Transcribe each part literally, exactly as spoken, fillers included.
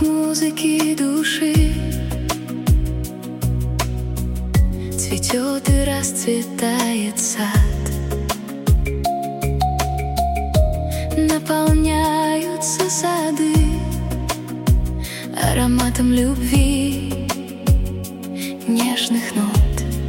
Запах музыки души цветет и расцветает сад. Наполняются сады ароматом любви, нежных нот.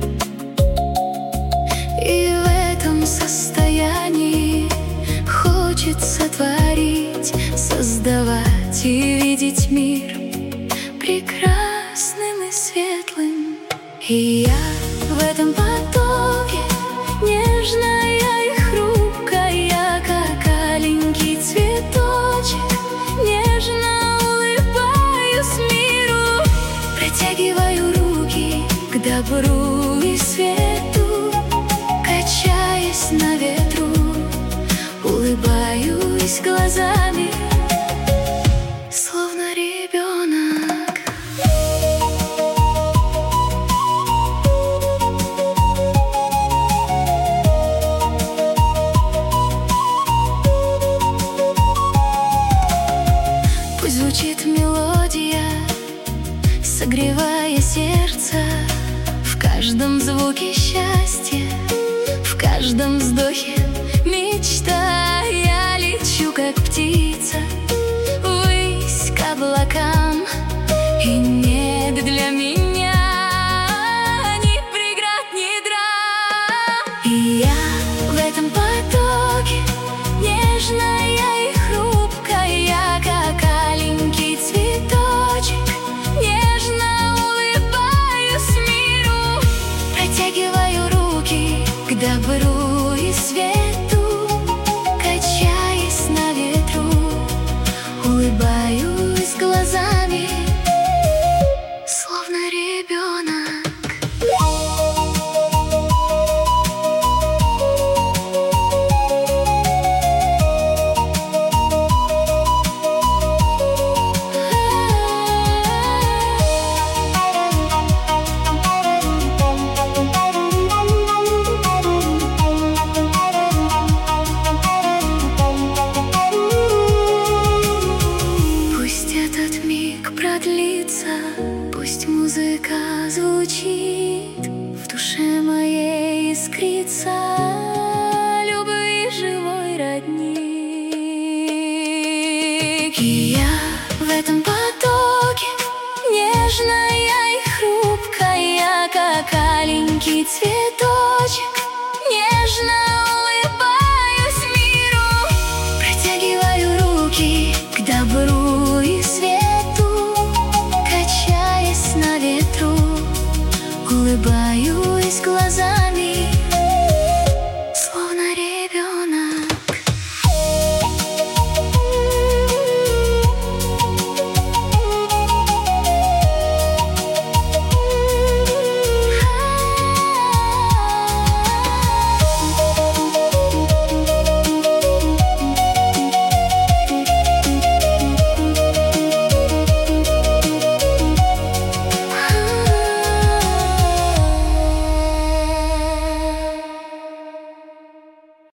И в этом состоянии хочется творить, создавать и видеть мир прекрасным и светлым. И я в этом потоке нежная и хрупкая, как аленький цветочек, нежно улыбаюсь миру, протягиваю руки к добру и свету, качаясь на ветру, улыбаюсь глазами, словно ребенок. Пусть звучит мелодия, согревая сердце, в каждом звуке счастье, в каждом вздохе мечта. Я лечу, как птица, ввысь к облакам, и нет для меня ни преград, ни драм. И я в этом потоке нежная и хрупкая, как аленький цветочек, нежно улыбаюсь миру, протягиваю руки к добру и свету, качаясь на ветру, улыбаюсь глазами, словно ребенок. Продлится, пусть музыка звучит, в душе моей искрится любви живой родник. И я в этом потоке нежная и хрупкая, как аленький цветочек, нежно